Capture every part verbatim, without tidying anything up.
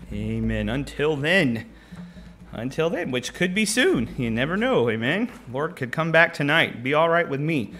Amen. Until then. Until then, which could be soon. You never know, amen? Lord could come back tonight. Be all right with me.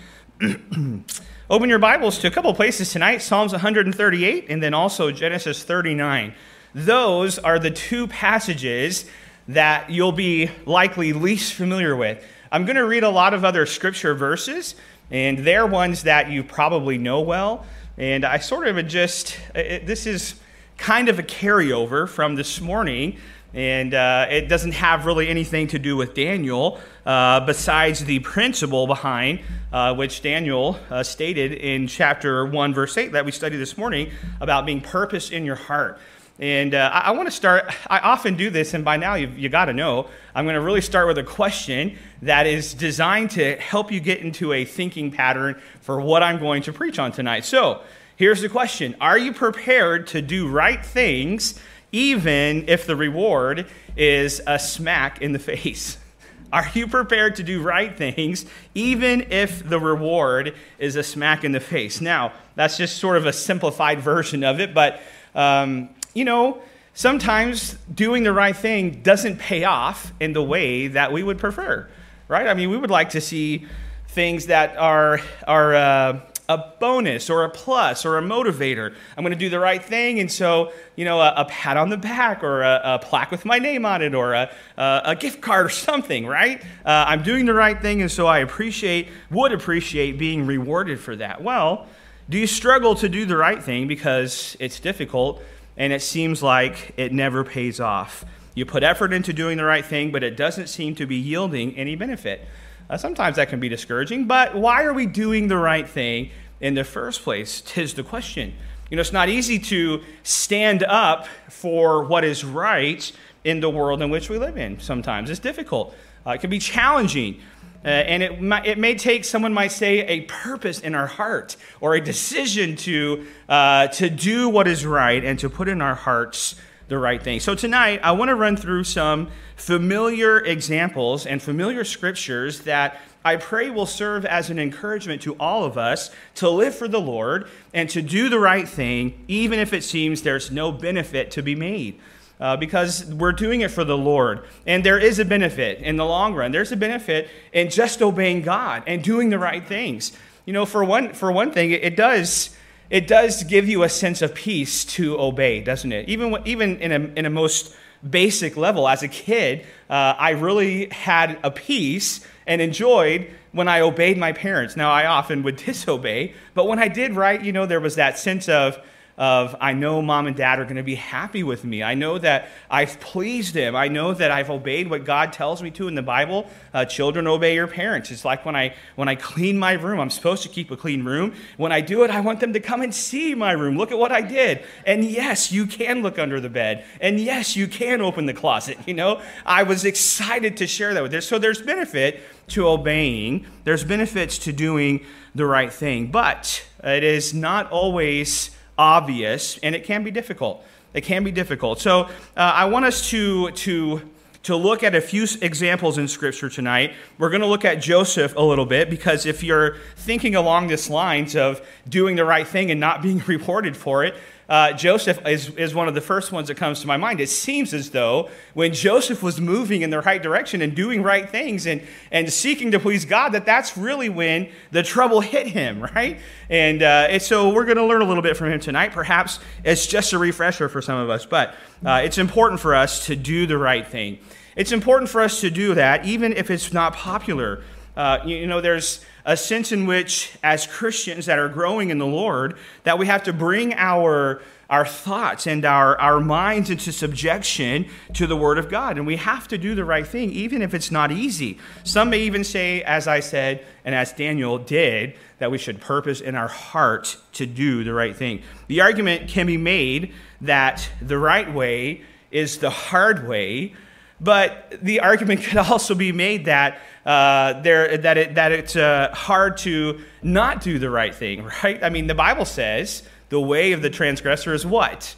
Open your Bibles to a couple places tonight, Psalms one thirty-eight and then also Genesis thirty-nine. Those are the two passages that you'll be likely least familiar with. I'm going to read a lot of other scripture verses, and they're ones that you probably know well. And I sort of just, it, this is kind of a carryover from this morning, and uh, it doesn't have really anything to do with Daniel, uh, besides the principle behind uh, which Daniel uh, stated in chapter one, verse eight that we studied this morning about being purpose in your heart. And uh, I, I want to start, I often do this, and by now you've, you got to know, I'm going to really start with a question that is designed to help you get into a thinking pattern for what I'm going to preach on tonight. So, here's the question. Are you prepared to do right things even if the reward is a smack in the face? Are you prepared to do right things even if the reward is a smack in the face? Now, that's just sort of a simplified version of it, but, um, you know, sometimes doing the right thing doesn't pay off in the way that we would prefer, right? I mean, we would like to see things that are, are uh, a bonus or a plus or a motivator. I'm going to do the right thing, and so, you know, a, a pat on the back or a, a plaque with my name on it or a, a, a gift card or something, right? Uh, I'm doing the right thing, and so I appreciate, would appreciate being rewarded for that. Well, do you struggle to do the right thing because it's difficult and it seems like it never pays off? You put effort into doing the right thing, but it doesn't seem to be yielding any benefit. Uh, sometimes that can be discouraging, but why are we doing the right thing in the first place? 'Tis the question. You know, it's not easy to stand up for what is right in the world in which we live in. Sometimes it's difficult. Uh, it can be challenging, uh, and it might, it may take, someone might say, a purpose in our heart or a decision to uh, to do what is right and to put in our hearts the right thing. So tonight, I want to run through some familiar examples and familiar scriptures that I pray will serve as an encouragement to all of us to live for the Lord and to do the right thing, even if it seems there's no benefit to be made. Uh, because we're doing it for the Lord. And there is a benefit in the long run. There's a benefit in just obeying God and doing the right things. You know, for one, for one thing, it, it does... It does give you a sense of peace to obey, doesn't it? Even even in a in a most basic level, as a kid, uh, I really had a peace and enjoyed when I obeyed my parents. Now, I often would disobey, but when I did right, you know, there was that sense of of I know mom and dad are going to be happy with me. I know that I've pleased them. I know that I've obeyed what God tells me to in the Bible. Uh, children, obey your parents. It's like when I when I clean my room, I'm supposed to keep a clean room. When I do it, I want them to come and see my room. Look at what I did. And yes, you can look under the bed. And yes, you can open the closet. You know, I was excited to share that with them. So there's benefit to obeying. There's benefits to doing the right thing. But it is not always obvious, and it can be difficult. It can be difficult. So uh, I want us to, to, to look at a few examples in Scripture tonight. We're going to look at Joseph a little bit, because if you're thinking along this lines of doing the right thing and not being rewarded for it, Uh, Joseph is, is one of the first ones that comes to my mind. It seems as though when Joseph was moving in the right direction and doing right things and, and seeking to please God, that that's really when the trouble hit him, right? And, uh, and so we're going to learn a little bit from him tonight. Perhaps it's just a refresher for some of us, but uh, it's important for us to do the right thing. It's important for us to do that even if it's not popular. Uh, you, you know, there's a sense in which, as Christians that are growing in the Lord, that we have to bring our our thoughts and our, our minds into subjection to the Word of God. And we have to do the right thing, even if it's not easy. Some may even say, as I said, and as Daniel did, that we should purpose in our heart to do the right thing. The argument can be made that the right way is the hard way, but the argument could also be made that uh, there that it that it's uh, hard to not do the right thing, right? I mean, the Bible says the way of the transgressor is what?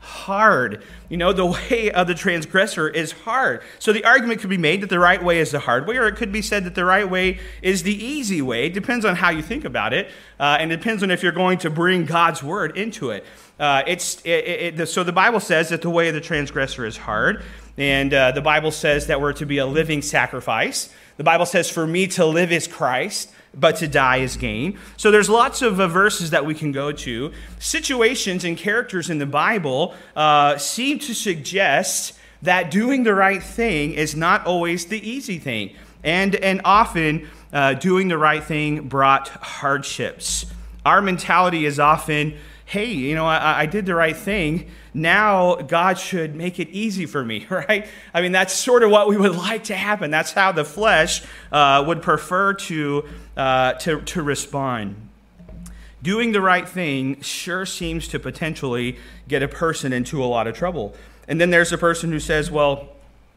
Hard. You know, the way of the transgressor is hard. So the argument could be made that the right way is the hard way, or it could be said that the right way is the easy way. It depends on how you think about it, uh, and it depends on if you're going to bring God's word into it. Uh, it's it, it, the, so the Bible says that the way of the transgressor is hard, and uh, the Bible says that we're to be a living sacrifice. The Bible says, for me to live is Christ, but to die is gain. So there's lots of uh, verses that we can go to. Situations and characters in the Bible uh, seem to suggest that doing the right thing is not always the easy thing. And, and often, uh, doing the right thing brought hardships. Our mentality is often, hey, you know, I, I did the right thing. Now God should make it easy for me, right? I mean, that's sort of what we would like to happen. That's how the flesh uh, would prefer to, uh, to, to respond. Doing the right thing sure seems to potentially get a person into a lot of trouble. And then there's a person who says, well,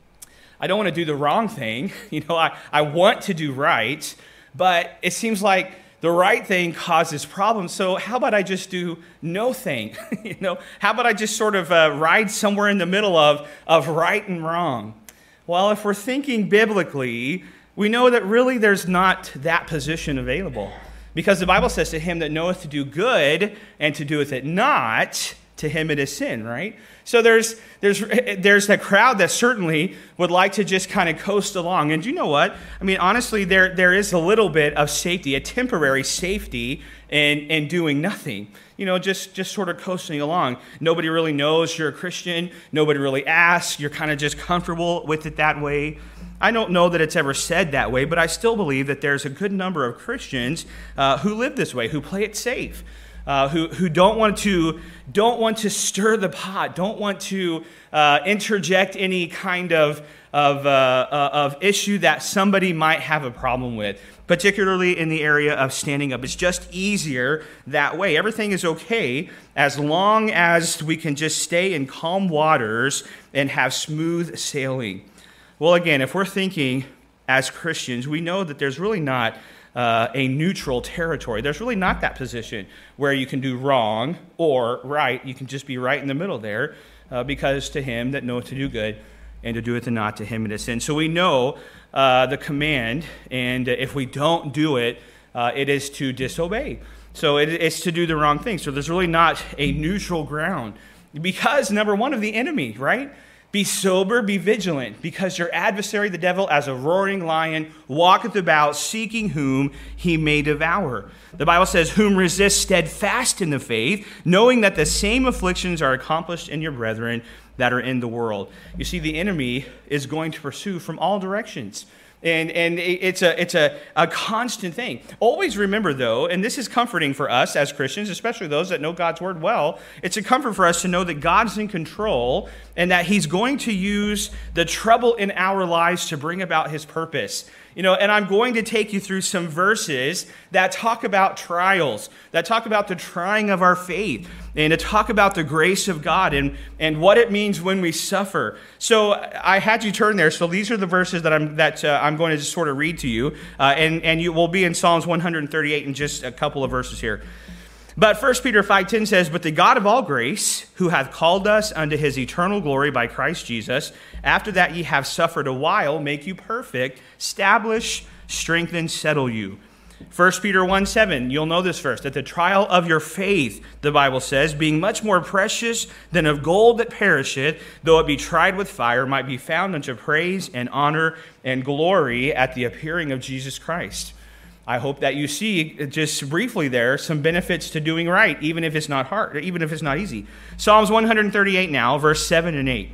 I don't want to do the wrong thing. You know, I, I want to do right, but it seems like the right thing causes problems, so how about I just do no thing? you know, how about I just sort of uh, ride somewhere in the middle of, of right and wrong? Well, if we're thinking biblically, we know that really there's not that position available. Because the Bible says, to him that knoweth to do good and to doeth it not, to him it is sin, right? So there's there's there's that crowd that certainly would like to just kind of coast along. And you know what? I mean, honestly, there there is a little bit of safety, a temporary safety in, in doing nothing. You know, just, just sort of coasting along. Nobody really knows you're a Christian. Nobody really asks. You're kind of just comfortable with it that way. I don't know that it's ever said that way, but I still believe that there's a good number of Christians uh, who live this way, who play it safe. Uh, who who don't want to don't want to stir the pot, don't want to uh, interject any kind of of uh, uh, of issue that somebody might have a problem with, particularly in the area of standing up. It's just easier that way. Everything is okay as long as we can just stay in calm waters and have smooth sailing. Well, again, if we're thinking as Christians, we know that there's really not Uh, a neutral territory. There's really not that position where you can do wrong or right. You can just be right in the middle there, uh, because to him that knoweth to do good and to do it not, to him it is sin. So we know uh, the command, and if we don't do it, uh, it is to disobey. So it, it's to do the wrong thing. So there's really not a neutral ground because, number one, of the enemy, right? Be sober, be vigilant, because your adversary, the devil, as a roaring lion, walketh about, seeking whom he may devour. The Bible says, whom resist steadfast in the faith, knowing that the same afflictions are accomplished in your brethren that are in the world. You see, the enemy is going to pursue from all directions. And and it's a it's a, a constant thing. Always remember, though, and this is comforting for us as Christians, especially those that know God's word well, it's a comfort for us to know that God's in control and that he's going to use the trouble in our lives to bring about his purpose. You know, and I'm going to take you through some verses that talk about trials, that talk about the trying of our faith, and to talk about the grace of God and, and what it means when we suffer. So I had you turn there. So these are the verses that I'm that uh, I'm going to just sort of read to you, uh, and and you will be in Psalms one thirty-eight in just a couple of verses here. But First Peter five ten says, but the God of all grace, who hath called us unto his eternal glory by Christ Jesus, after that ye have suffered a while, make you perfect, establish, strengthen, settle you. First Peter one seven, you'll know this verse, that the trial of your faith, the Bible says, being much more precious than of gold that perisheth, though it be tried with fire, might be found unto praise and honor and glory at the appearing of Jesus Christ. I hope that you see, just briefly there, some benefits to doing right, even if it's not hard, even if it's not easy. Psalms one thirty-eight now, verse seven and eight.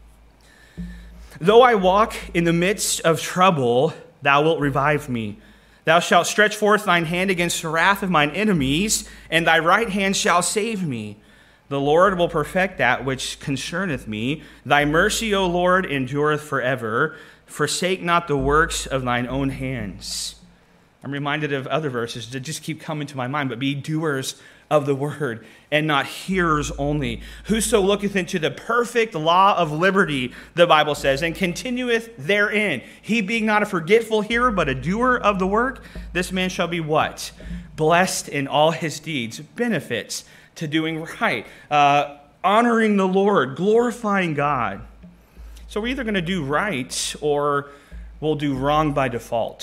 Though I walk in the midst of trouble, thou wilt revive me. Thou shalt stretch forth thine hand against the wrath of mine enemies, and thy right hand shall save me. The Lord will perfect that which concerneth me. Thy mercy, O Lord, endureth forever. Forsake not the works of thine own hands. I'm reminded of other verses that just keep coming to my mind, but be doers of the word and not hearers only. Whoso looketh into the perfect law of liberty, the Bible says, and continueth therein, he being not a forgetful hearer, but a doer of the work, this man shall be what? Blessed in all his deeds, benefits to doing right, uh, honoring the Lord, glorifying God. So we're either going to do right or we'll do wrong by default.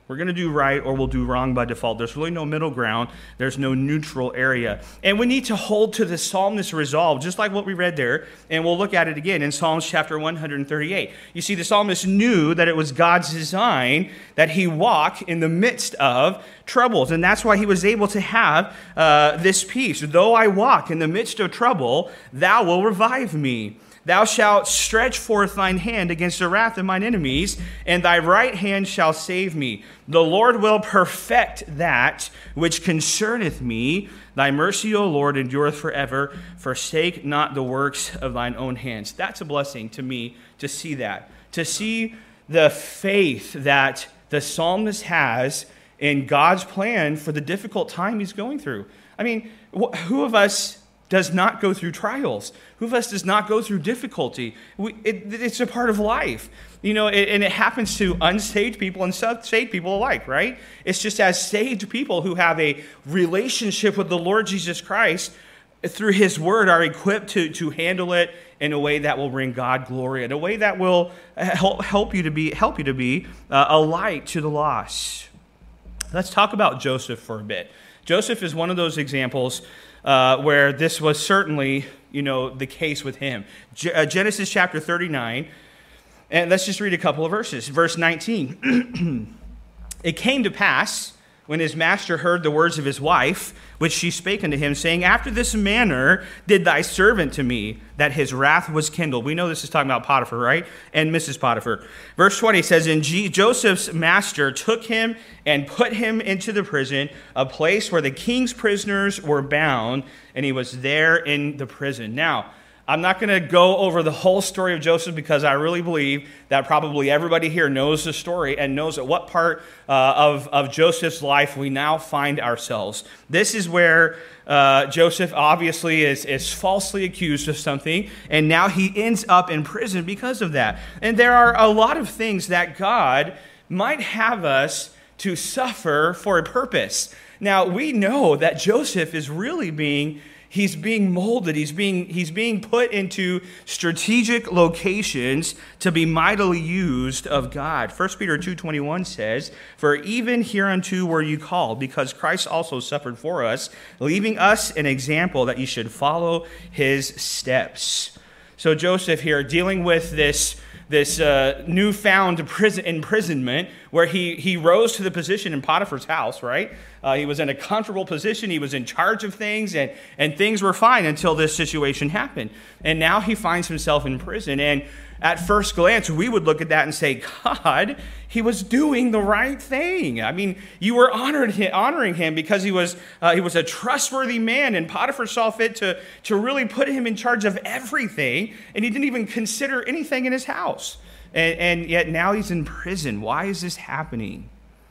We're going to do right or we'll do wrong by default. There's really no middle ground. There's no neutral area. And we need to hold to the psalmist's resolve, just like what we read there. And we'll look at it again in Psalms chapter one thirty-eight. You see, the psalmist knew that it was God's design that he walk in the midst of troubles. And that's why he was able to have uh, this peace. Though I walk in the midst of trouble, thou will revive me. Thou shalt stretch forth thine hand against the wrath of mine enemies, and thy right hand shall save me. The Lord will perfect that which concerneth me. Thy mercy, O Lord, endureth forever. Forsake not the works of thine own hands. That's a blessing to me to see that. To see the faith that the psalmist has in God's plan for the difficult time he's going through. I mean, who of us does not go through trials? Who of us does not go through difficulty? We, it, it's a part of life. You know, it, and it happens to unsaved people and saved people alike, right? It's just as saved people who have a relationship with the Lord Jesus Christ through his word are equipped to, to handle it in a way that will bring God glory, in a way that will help, help you to be, help you to be uh, a light to the lost. Let's talk about Joseph for a bit. Joseph is one of those examples Uh, where this was certainly, you know, the case with him. G- uh, Genesis chapter thirty-nine, and let's just read a couple of verses. Verse nineteen. It came to pass, when his master heard the words of his wife, which she spake unto him, saying, After this manner did thy servant to me, that his wrath was kindled. We know this is talking about Potiphar, right? And Missus Potiphar. Verse twenty says, And G- Joseph's master took him and put him into the prison, a place where the king's prisoners were bound, and he was there in the prison. Now, I'm not going to go over the whole story of Joseph because I really believe that probably everybody here knows the story and knows at what part uh, of, of Joseph's life we now find ourselves. This is where uh, Joseph obviously is, is falsely accused of something, and now he ends up in prison because of that. And there are a lot of things that God might have us to suffer for a purpose. Now, we know that Joseph is really being He's being molded. He's being, he's being put into strategic locations to be mightily used of God. First Peter two twenty-one says, For even hereunto were you called, because Christ also suffered for us, leaving us an example that you should follow his steps. So Joseph here, dealing with this this uh, newfound prison, imprisonment, where he, he rose to the position in Potiphar's house, right? Uh, he was in a comfortable position. He was in charge of things, and, and things were fine until this situation happened. And now he finds himself in prison. And at first glance, we would look at that and say, God, he was doing the right thing. I mean, you were honored him, honoring him because he was uh, he was a trustworthy man, and Potiphar saw fit to, to really put him in charge of everything, and he didn't even consider anything in his house. And, and yet now he's in prison. Why is this happening?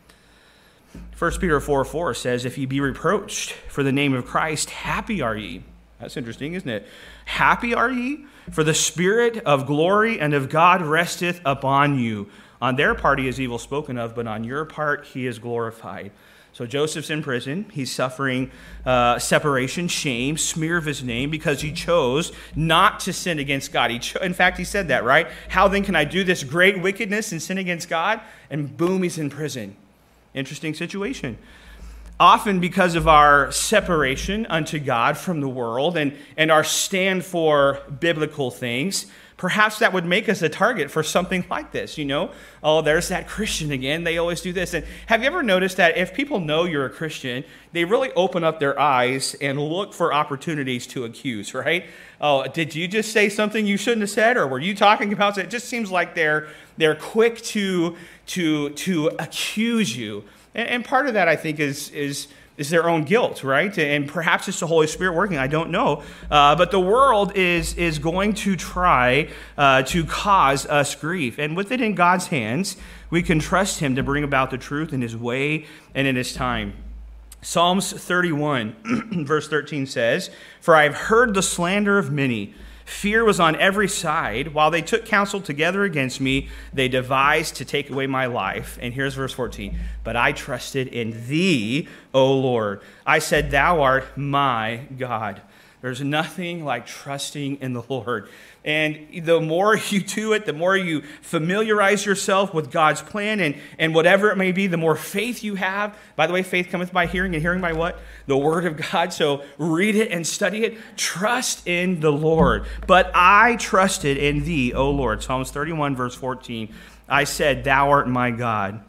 First Peter four four says, If ye be reproached for the name of Christ, happy are ye. That's interesting, isn't it? Happy are ye, for the Spirit of glory and of God resteth upon you. On their part he is evil spoken of, but on your part he is glorified. So Joseph's in prison. He's suffering uh, separation, shame, smear of his name, because he chose not to sin against God. He cho- in fact, he said that, right? How then can I do this great wickedness and sin against God? And boom, he's in prison. Interesting situation. Often because of our separation unto God from the world and, and our stand for biblical things, perhaps that would make us a target for something like this, you know? Oh, there's that Christian again. They always do this. And have you ever noticed that if people know you're a Christian, they really open up their eyes and look for opportunities to accuse, right? Oh, did you just say something you shouldn't have said? Or were you talking about it? It just seems like they're they're quick to to to accuse you. And, and part of that, I think, is is is their own guilt, right? And perhaps it's the Holy Spirit working. I don't know. Uh, but the world is is going to try uh, to cause us grief. And with it in God's hands, we can trust him to bring about the truth in his way and in his time. Psalms thirty-one, verse thirteen says, For I have heard the slander of many. Fear was on every side. While they took counsel together against me, they devised to take away my life. And here's verse fourteen. But I trusted in thee, O Lord. I said, Thou art my God. There's nothing like trusting in the Lord. And the more you do it, the more you familiarize yourself with God's plan and, and whatever it may be, the more faith you have. By the way, faith cometh by hearing, and hearing by what? The Word of God. So read it and study it. Trust in the Lord. But I trusted in thee, O Lord. Psalms thirty-one, verse fourteen. I said, thou art my God.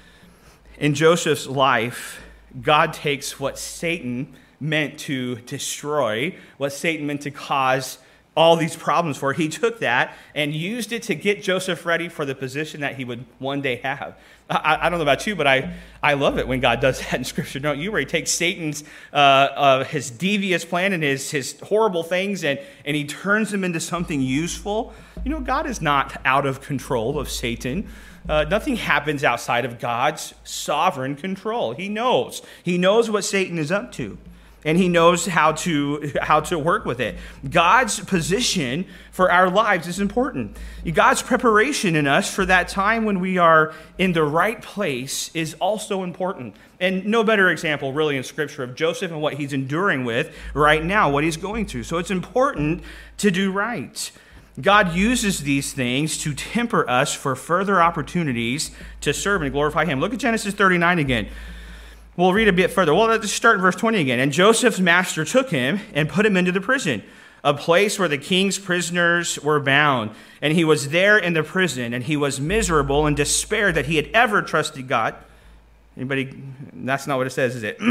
In Joseph's life, God takes what Satan meant to destroy, what Satan meant to cause all these problems for. He took that and used it to get Joseph ready for the position that he would one day have. I, I don't know about you, but I, I love it when God does that in Scripture, don't you? Where he takes Satan's, uh, uh, his devious plan and his, his horrible things, and, and he turns them into something useful. You know, God is not out of control of Satan. Uh, nothing happens outside of God's sovereign control. He knows. He knows what Satan is up to. And he knows how to how to work with it. God's position for our lives is important. God's preparation in us for that time when we are in the right place is also important. And no better example really in Scripture of Joseph and what he's enduring with right now, what he's going through. So it's important to do right. God uses these things to temper us for further opportunities to serve and glorify him. Look at Genesis thirty-nine again. We'll read a bit further. Well, let's start in verse twenty again. And Joseph's master took him and put him into the prison, a place where the king's prisoners were bound. And he was there in the prison, and he was miserable and despaired that he had ever trusted God. Anybody? That's not what it says, is it?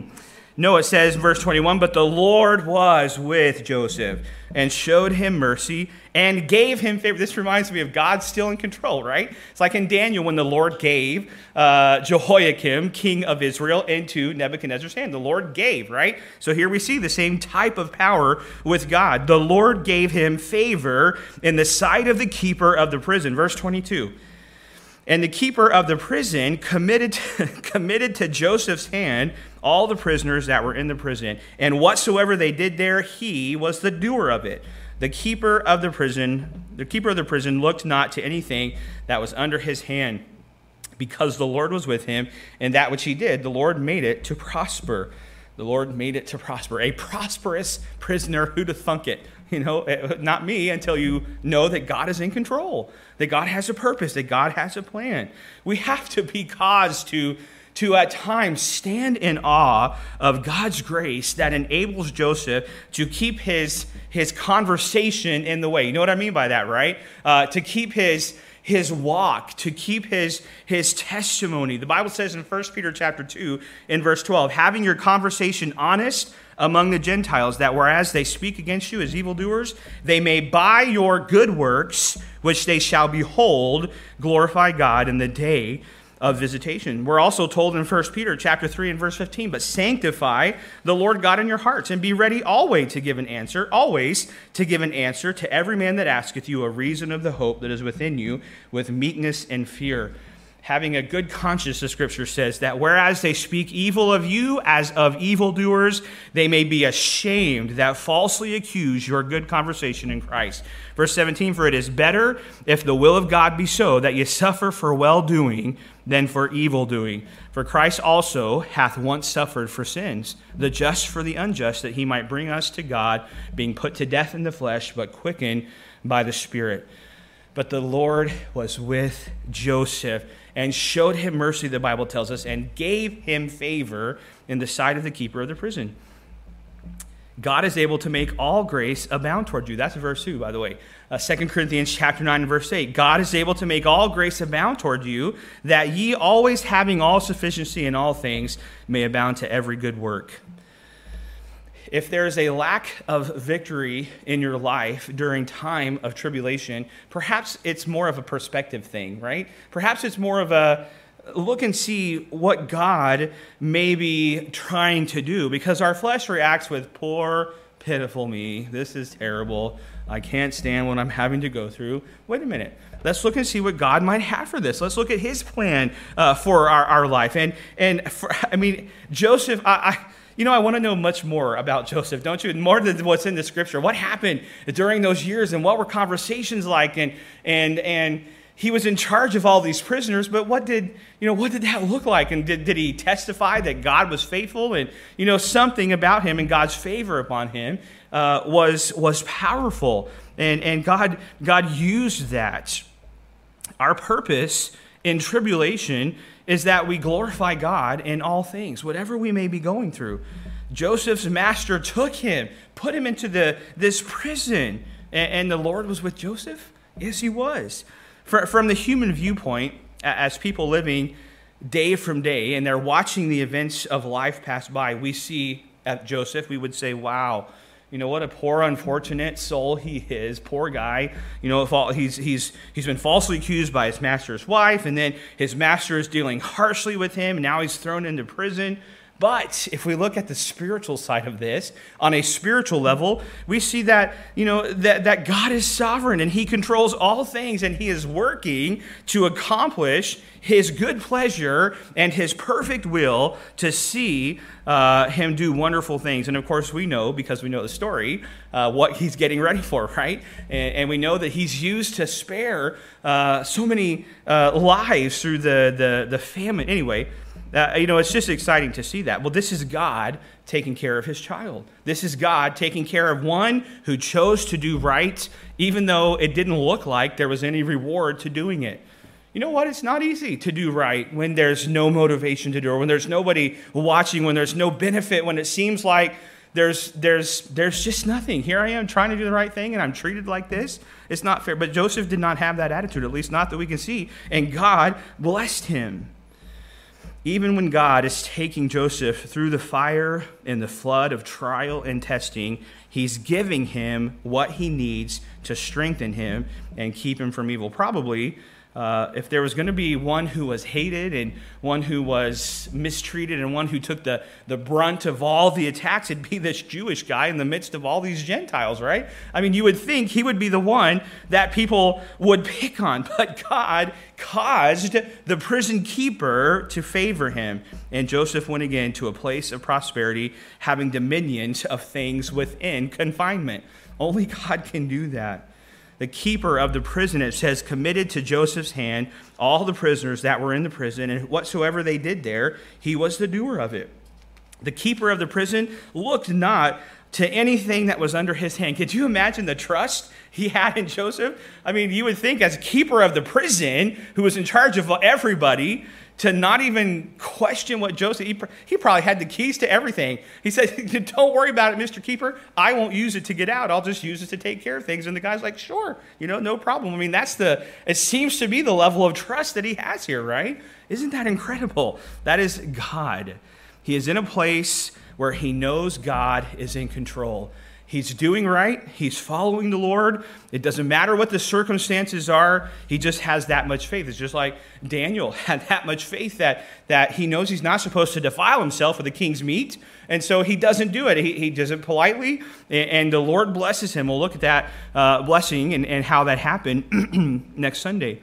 No, it says in verse twenty-one, but the Lord was with Joseph and showed him mercy and gave him favor. This reminds me of God still in control, right? It's like in Daniel when the Lord gave uh, Jehoiakim, king of Israel, into Nebuchadnezzar's hand. The Lord gave, right? So here we see the same type of power with God. The Lord gave him favor in the sight of the keeper of the prison. Verse twenty-two. And the keeper of the prison committed to, committed to Joseph's hand all the prisoners that were in the prison. And whatsoever they did there, he was the doer of it. The keeper of the prison, the keeper of the prison looked not to anything that was under his hand, because the Lord was with him, and that which he did, the Lord made it to prosper. The Lord made it to prosper. A prosperous prisoner, who'd have thunk it? You know, not me, until you know that God is in control, that God has a purpose, that God has a plan. We have to be caused to, to at times stand in awe of God's grace that enables Joseph to keep his, his conversation in the way. You know what I mean by that, right? Uh, to keep his his walk, to keep his, his testimony. The Bible says in First Peter chapter two, in verse twelve, having your conversation honest among the Gentiles, that whereas they speak against you as evildoers, they may by your good works, which they shall behold, glorify God in the day of visitation. We're also told in First Peter chapter three and verse fifteen, but sanctify the Lord God in your hearts, and be ready always to give an answer, always to give an answer to every man that asketh you a reason of the hope that is within you, with meekness and fear. Having a good conscience, the Scripture says, that whereas they speak evil of you as of evildoers, they may be ashamed that falsely accuse your good conversation in Christ. Verse seventeen, for it is better, if the will of God be so, that ye suffer for well-doing than for evil-doing. For Christ also hath once suffered for sins, the just for the unjust, that he might bring us to God, being put to death in the flesh, but quickened by the Spirit. But the Lord was with Joseph and showed him mercy, the Bible tells us, and gave him favor in the sight of the keeper of the prison. God is able to make all grace abound toward you. That's verse two, by the way. Uh, Second Corinthians chapter nine and verse eight. God is able to make all grace abound toward you, that ye always having all sufficiency in all things may abound to every good work. If there is a lack of victory in your life during time of tribulation, perhaps it's more of a perspective thing, right? Perhaps it's more of a look and see what God may be trying to do, because our flesh reacts with poor, pitiful me. This is terrible. I can't stand what I'm having to go through. Wait a minute. Let's look and see what God might have for this. Let's look at his plan uh, for our, our life. And, and for, I mean, Joseph, I... I You know, I want to know much more about Joseph, don't you? More than what's in the Scripture. What happened during those years, and what were conversations like? And and and he was in charge of all these prisoners, but what did, you know, what did that look like? And did, did he testify that God was faithful? And, you know, something about him and God's favor upon him uh, was, was powerful. And, and God, God used that. Our purpose in tribulation is that we glorify God in all things, whatever we may be going through. Joseph's master took him, put him into the this prison, and, and the Lord was with Joseph? Yes, he was. For, from the human viewpoint, as people living day from day, and they're watching the events of life pass by, we see at Joseph, we would say, wow, you know, what a poor, unfortunate soul he is. Poor guy. You know, if all, he's he's he's been falsely accused by his master's wife, and then his master is dealing harshly with him, and now he's thrown into prison. But if we look at the spiritual side of this, on a spiritual level, we see that, you know, that, that God is sovereign and he controls all things, and he is working to accomplish his good pleasure and his perfect will to see uh, him do wonderful things. And of course, we know, because we know the story, uh, what he's getting ready for, right? And, and we know that he's used to spare uh, so many uh, lives through the, the, the famine. Anyway, Uh, you know, it's just exciting to see that. Well, this is God taking care of his child. This is God taking care of one who chose to do right, even though it didn't look like there was any reward to doing it. You know what? It's not easy to do right when there's no motivation to do it, when there's nobody watching, when there's no benefit, when it seems like there's there's there's just nothing. Here I am trying to do the right thing, and I'm treated like this. It's not fair. But Joseph did not have that attitude, at least not that we can see, and God blessed him. Even when God is taking Joseph through the fire and the flood of trial and testing, he's giving him what he needs to strengthen him and keep him from evil. Probably, uh, if there was going to be one who was hated and one who was mistreated and one who took the, the brunt of all the attacks, it'd be this Jewish guy in the midst of all these Gentiles, right? I mean, you would think he would be the one that people would pick on, but God caused the prison keeper to favor him. And Joseph went again to a place of prosperity, having dominion of things within confinement. Only God can do that. The keeper of the prison, it says, committed to Joseph's hand all the prisoners that were in the prison, and whatsoever they did there, he was the doer of it. The keeper of the prison looked not to anything that was under his hand. Could you imagine the trust he had in Joseph? I mean, you would think as keeper of the prison, who was in charge of everybody, to not even question what Joseph, he, he probably had the keys to everything. He said, don't worry about it, Mister Keeper. I won't use it to get out. I'll just use it to take care of things. And the guy's like, sure, you know, no problem. I mean, that's the, it seems to be the level of trust that he has here, right? Isn't that incredible? That is God. He is in a place where he knows God is in control. He's doing right. He's following the Lord. It doesn't matter what the circumstances are. He just has that much faith. It's just like Daniel had that much faith that, that he knows he's not supposed to defile himself with the king's meat. And so he doesn't do it. He, he does it politely, and, and the Lord blesses him. We'll look at that uh, blessing and, and how that happened next Sunday.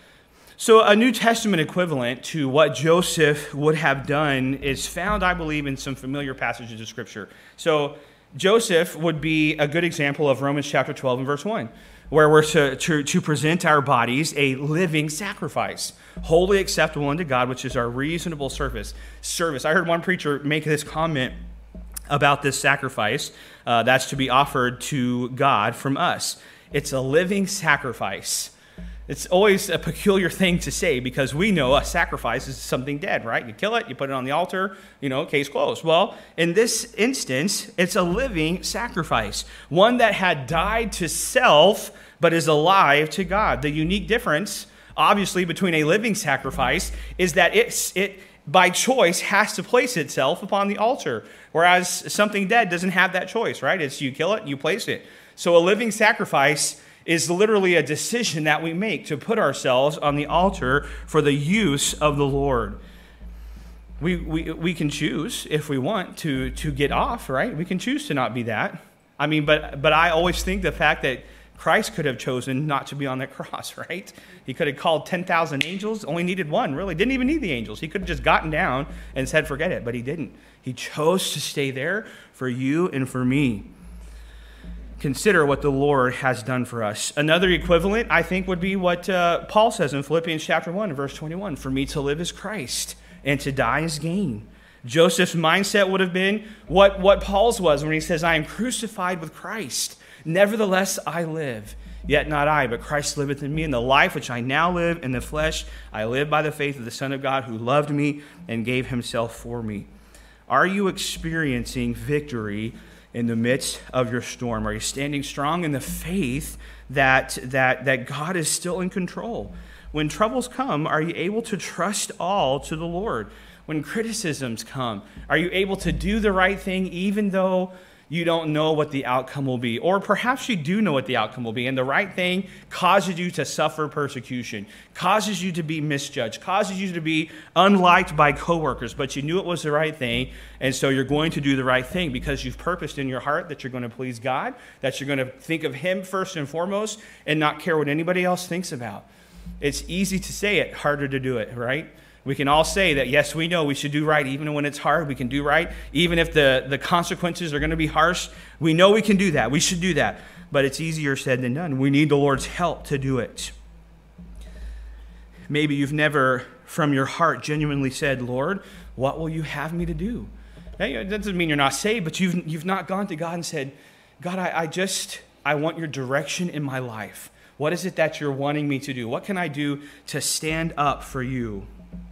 So a New Testament equivalent to what Joseph would have done is found, I believe, in some familiar passages of Scripture. So Joseph would be a good example of Romans chapter twelve and verse one, where we're to, to, to present our bodies a living sacrifice, wholly acceptable unto God, which is our reasonable service. Service. I heard one preacher make this comment about this sacrifice uh, that's to be offered to God from us. It's a living sacrifice. It's always a peculiar thing to say because we know a sacrifice is something dead, right? You kill it, you put it on the altar, you know, case closed. Well, in this instance, it's a living sacrifice, one that had died to self but is alive to God. The unique difference, obviously, between a living sacrifice is that it's, it, by choice, has to place itself upon the altar, whereas something dead doesn't have that choice, right? It's you kill it, you place it. So a living sacrifice is literally a decision that we make to put ourselves on the altar for the use of the Lord. We, we, we can choose, if we want, to, to get off, right? We can choose to not be that. I mean, but, but I always think the fact that Christ could have chosen not to be on that cross, right? He could have called ten thousand angels, only needed one, really. Didn't even need the angels. He could have just gotten down and said, forget it, but he didn't. He chose to stay there for you and for me. consider what the Lord has done for us. Another equivalent, I think, would be what uh, Paul says in Philippians chapter one, verse twenty-one. For me to live is Christ, and to die is gain. Joseph's mindset would have been what, what Paul's was when he says, I am crucified with Christ. Nevertheless, I live. Yet not I, but Christ liveth in me. In the life which I now live in the flesh, I live by the faith of the Son of God who loved me and gave himself for me. Are you experiencing victory in the midst of your storm? Are you standing strong in the faith that, that, that God is still in control? When troubles come, are you able to trust all to the Lord? When criticisms come, are you able to do the right thing even though you don't know what the outcome will be? Or perhaps you do know what the outcome will be, and the right thing causes you to suffer persecution, causes you to be misjudged, causes you to be unliked by coworkers, but you knew it was the right thing, and so you're going to do the right thing because you've purposed in your heart that you're going to please God, that you're going to think of him first and foremost and not care what anybody else thinks about. It's easy to say it, harder to do it, right? We can all say that, yes, we know we should do right. Even when it's hard, we can do right. Even if the, the consequences are going to be harsh, we know we can do that. We should do that. But it's easier said than done. We need the Lord's help to do it. Maybe you've never, from your heart, genuinely said, Lord, what will you have me to do? That doesn't mean you're not saved, but you've, you've not gone to God and said, God, I, I just, I want your direction in my life. What is it that you're wanting me to do? What can I do to stand up for you?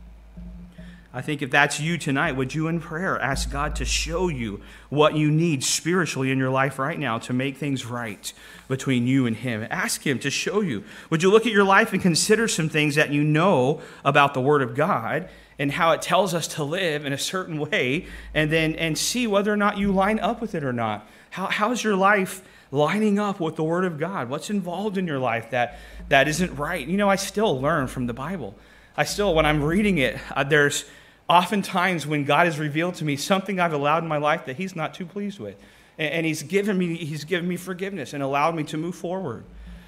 I think if that's you tonight, would you in prayer ask God to show you what you need spiritually in your life right now to make things right between you and him? Ask him to show you. Would you look at your life and consider some things that you know about the Word of God and how it tells us to live in a certain way, and then and see whether or not you line up with it or not? How, how's your life lining up with the Word of God? What's involved in your life that, that isn't right? You know, I still learn from the Bible. I still, when I'm reading it, uh, there's oftentimes when God has revealed to me something I've allowed in my life that he's not too pleased with. And, and he's given me, he's given me forgiveness and allowed me to move forward.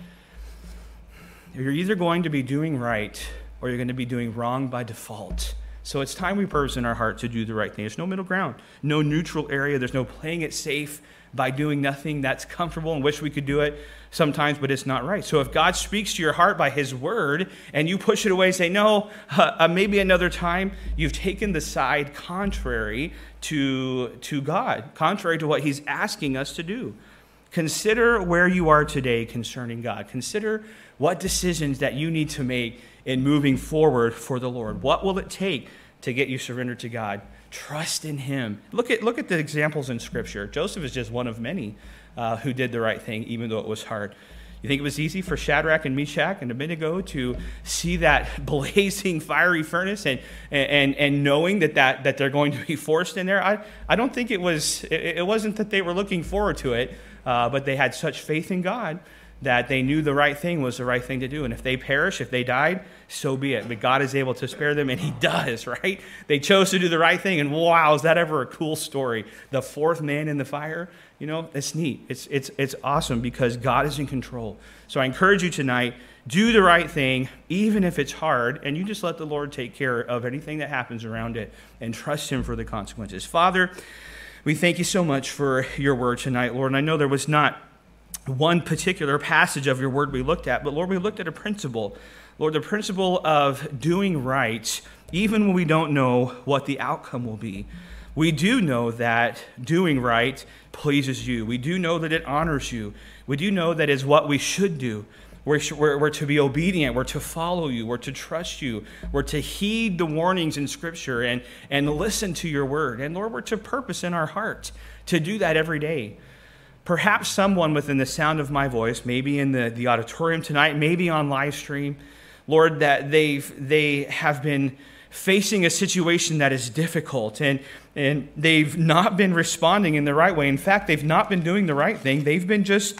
You're either going to be doing right or you're going to be doing wrong by default. So it's time we purpose in our heart to do the right thing. There's no middle ground, no neutral area. There's no playing it safe by doing nothing that's comfortable and wish we could do it sometimes, but it's not right. So if God speaks to your heart by his word and you push it away and say, no, uh, maybe another time, you've taken the side contrary to, to God, contrary to what he's asking us to do. Consider where you are today concerning God. Consider what decisions that you need to make in moving forward for the Lord. What will it take to get you surrendered to God? Trust in him. Look at look at the examples in Scripture. Joseph is just one of many uh, who did the right thing, even though it was hard. You think it was easy for Shadrach and Meshach and Abednego to see that blazing fiery furnace and and and knowing that, that, that they're going to be forced in there? I, I don't think it was, it, it wasn't that they were looking forward to it, uh, but they had such faith in God that they knew the right thing was the right thing to do. And if they perish, if they died, so be it. But God is able to spare them, and he does, right? They chose to do the right thing, and wow, is that ever a cool story? The fourth man in the fire, you know, it's neat. It's, it's, it's awesome because God is in control. So I encourage you tonight, do the right thing, even if it's hard, and you just let the Lord take care of anything that happens around it and trust him for the consequences. Father, we thank you so much for your word tonight, Lord. And I know there was not one particular passage of your word we looked at, but Lord, we looked at a principle. Lord, the principle of doing right, even when we don't know what the outcome will be. We do know that doing right pleases you. We do know that it honors you. We do know that is what we should do. We're, we're, we're to be obedient. We're to follow you. We're to trust you. We're to heed the warnings in Scripture and, and listen to your word. And Lord, we're to purpose in our heart to do that every day. Perhaps someone within the sound of my voice, maybe in the, the auditorium tonight, maybe on live stream, Lord, that they've they have been facing a situation that is difficult and, and they've not been responding in the right way. In fact, they've not been doing the right thing. They've been just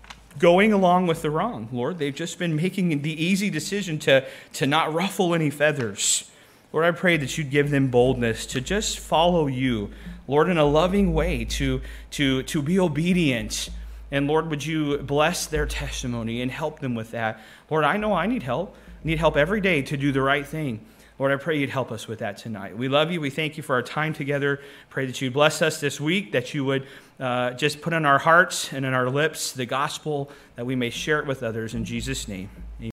going along with the wrong, Lord. They've just been making the easy decision to, to not ruffle any feathers. Lord, I pray that you'd give them boldness to just follow you, Lord, in a loving way, to, to, to be obedient. And Lord, would you bless their testimony and help them with that? Lord, I know I need help. I need help every day to do the right thing. Lord, I pray you'd help us with that tonight. We love you. We thank you for our time together. Pray that you'd bless us this week, that you would uh, just put on our hearts and in our lips the gospel, that we may share it with others. In Jesus' name, amen.